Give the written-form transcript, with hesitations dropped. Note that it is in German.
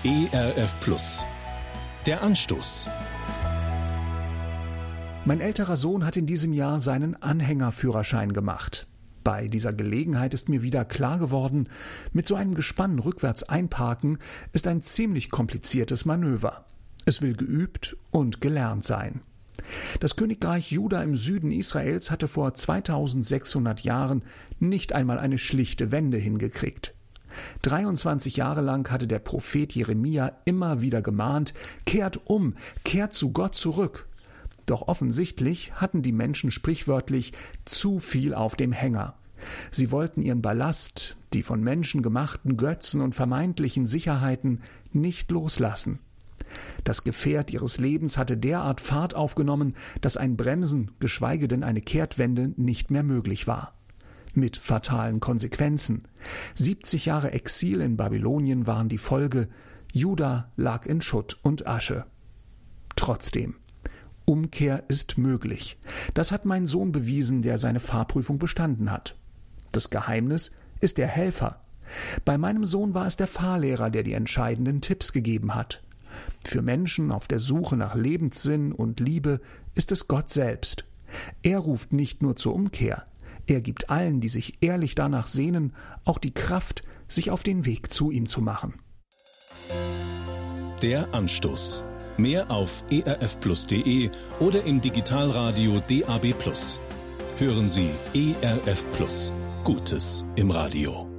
ERF Plus. Der Anstoß. Mein älterer Sohn hat in diesem Jahr seinen Anhängerführerschein gemacht. Bei dieser Gelegenheit ist mir wieder klar geworden, mit so einem Gespann rückwärts einparken ist ein ziemlich kompliziertes Manöver. Es will geübt und gelernt sein. Das Königreich Juda im Süden Israels hatte vor 2600 Jahren nicht einmal eine schlichte Wende hingekriegt. 23 Jahre lang hatte der Prophet Jeremia immer wieder gemahnt, kehrt um, kehrt zu Gott zurück. Doch offensichtlich hatten die Menschen sprichwörtlich zu viel auf dem Hänger. Sie wollten ihren Ballast, die von Menschen gemachten Götzen und vermeintlichen Sicherheiten, nicht loslassen. Das Gefährt ihres Lebens hatte derart Fahrt aufgenommen, dass ein Bremsen, geschweige denn eine Kehrtwende, nicht mehr möglich war. Mit fatalen Konsequenzen. 70 Jahre Exil in Babylonien waren die Folge. Juda lag in Schutt und Asche. Trotzdem. Umkehr ist möglich. Das hat mein Sohn bewiesen, der seine Fahrprüfung bestanden hat. Das Geheimnis ist der Helfer. Bei meinem Sohn war es der Fahrlehrer, der die entscheidenden Tipps gegeben hat. Für Menschen auf der Suche nach Lebenssinn und Liebe ist es Gott selbst. Er ruft nicht nur zur Umkehr, er gibt allen, die sich ehrlich danach sehnen, auch die Kraft, sich auf den Weg zu ihm zu machen. Der Anstoß. Mehr auf erfplus.de oder im Digitalradio DAB+. Hören Sie ERF Plus. Gutes im Radio.